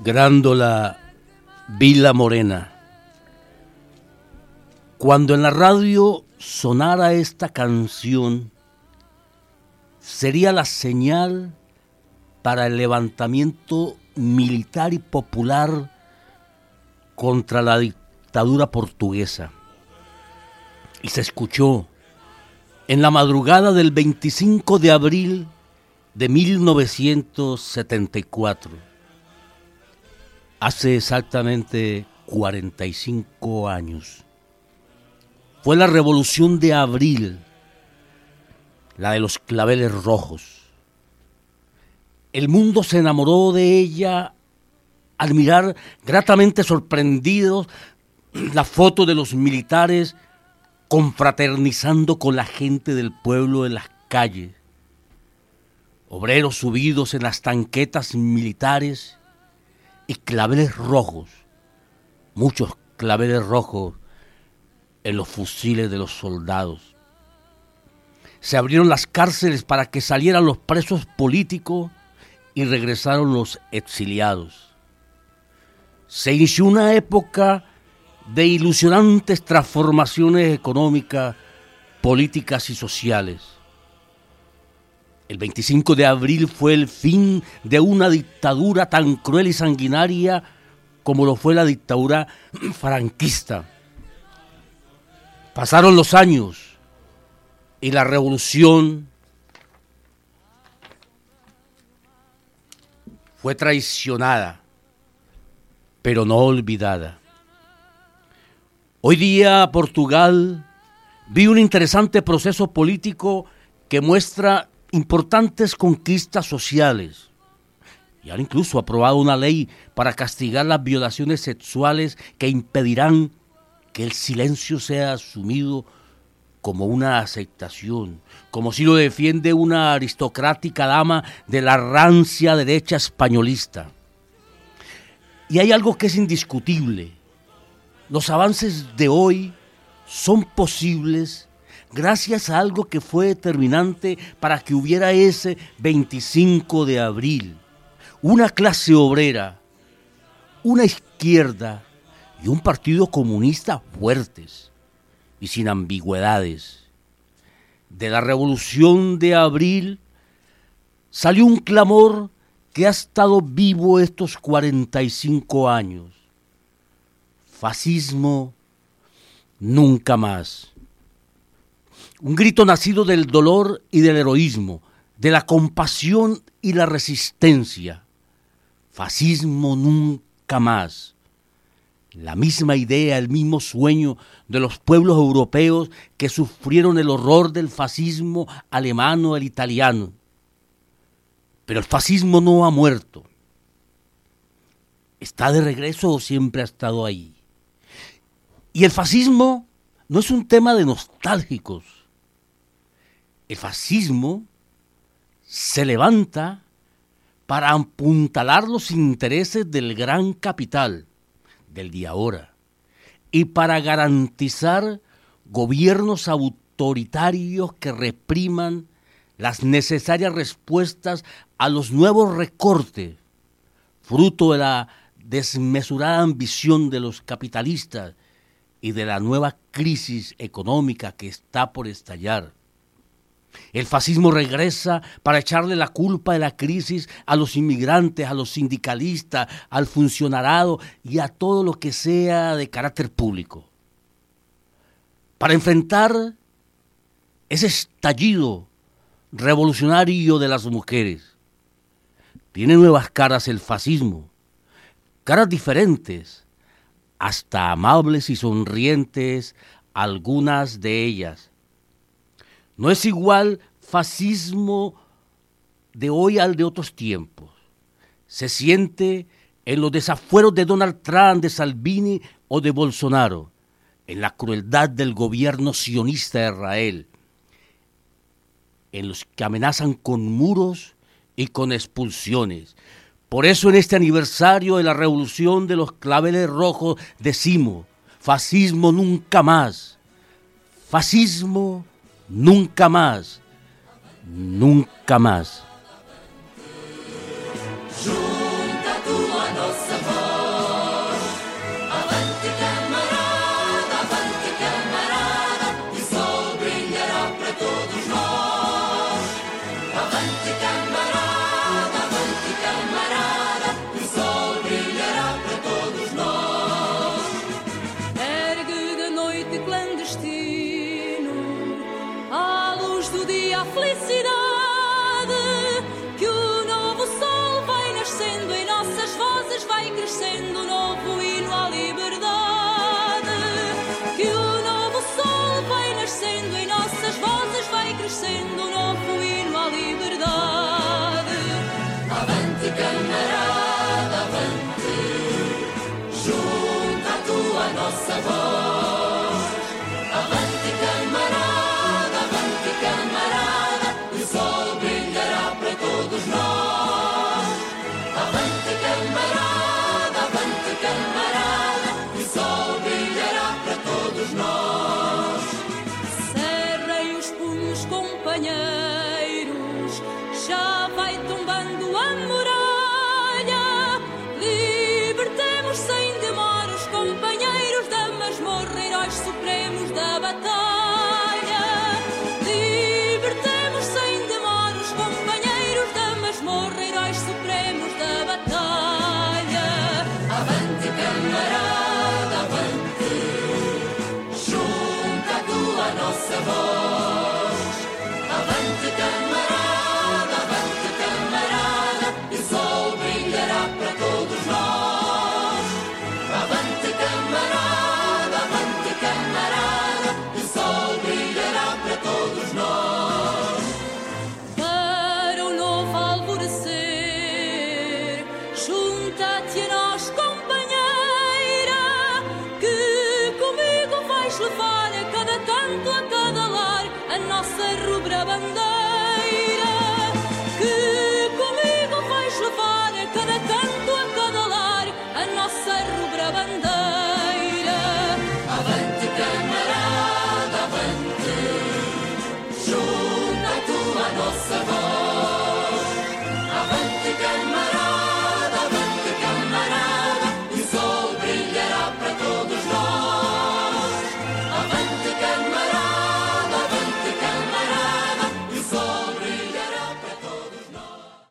Grándola Vila Morena. Cuando en la radio sonara esta canción, sería la señal para el levantamiento militar y popular contra la dictadura portuguesa. Y se escuchó en la madrugada del 25 de abril de 1974. Hace exactamente 45 años. Fue la Revolución de Abril, la de los claveles rojos. El mundo se enamoró de ella al mirar gratamente sorprendidos la foto de los militares confraternizando con la gente del pueblo en las calles. Obreros subidos en las tanquetas militares y claveles rojos, muchos claveles rojos en los fusiles de los soldados. Se abrieron las cárceles para que salieran los presos políticos y regresaron los exiliados. Se inició una época de ilusionantes transformaciones económicas, políticas y sociales. El 25 de abril fue el fin de una dictadura tan cruel y sanguinaria como lo fue la dictadura franquista. Pasaron los años y la revolución fue traicionada, pero no olvidada. Hoy día Portugal vive un interesante proceso político que muestra importantes conquistas sociales. Y han incluso aprobado una ley para castigar las violaciones sexuales que impedirán que el silencio sea asumido como una aceptación, como si lo defiende una aristocrática dama de la rancia derecha españolista. Y hay algo que es indiscutible. Los avances de hoy son posibles gracias a algo que fue determinante para que hubiera ese 25 de abril. Una clase obrera, una izquierda y un partido comunista fuertes y sin ambigüedades. De la Revolución de Abril salió un clamor que ha estado vivo estos 45 años. Fascismo nunca más. Un grito nacido del dolor y del heroísmo, de la compasión y la resistencia. Fascismo nunca más. La misma idea, el mismo sueño de los pueblos europeos que sufrieron el horror del fascismo alemán o el italiano. Pero el fascismo no ha muerto. ¿Está de regreso o siempre ha estado ahí? Y el fascismo no es un tema de nostálgicos. El fascismo se levanta para apuntalar los intereses del gran capital, del de ahora, y para garantizar gobiernos autoritarios que repriman las necesarias respuestas a los nuevos recortes, fruto de la desmesurada ambición de los capitalistas y de la nueva crisis económica que está por estallar. El fascismo regresa para echarle la culpa de la crisis a los inmigrantes, a los sindicalistas, al funcionariado y a todo lo que sea de carácter público. Para enfrentar ese estallido revolucionario de las mujeres. Tiene nuevas caras el fascismo, caras diferentes, hasta amables y sonrientes algunas de ellas. No es igual fascismo de hoy al de otros tiempos. Se siente en los desafueros de Donald Trump, de Salvini o de Bolsonaro, en la crueldad del gobierno sionista de Israel, en los que amenazan con muros y con expulsiones. Por eso en este aniversario de la Revolución de los Claveles Rojos decimos, fascismo nunca más, fascismo nunca más, nunca más. Junta tu a nossa nosso dia a felicidade, que o novo sol vai nascendo, em nossas vozes vai crescendo o novo hino à liberdade. Que o novo sol vai nascendo, em nossas vozes vai crescendo o novo hino à liberdade. Avante, camarada, avante, junta a tua nossa voz. Avante, camarada, o sol brilhará para todos nós. Avante, camarada, o sol brilhará para todos nós. Cerrem os punhos, companheiros, já vai tombando a muralha. Libertemos sem demora os companheiros da masmorra, heróis supremos da batalha. Libertemos sem demora os companheiros da masmorra, heróis supremos da batalha. Avante, camarada, avante, junta a tua nossa voz. Avante, camarada, o sol brilhará para todos nós. Avante, camarada, o sol brilhará para todos nós. Para o novo alvorecer, junta-te a nós, companheira, que comigo vais levar a cada canto, a cada lar, a nossa rubra bandeira.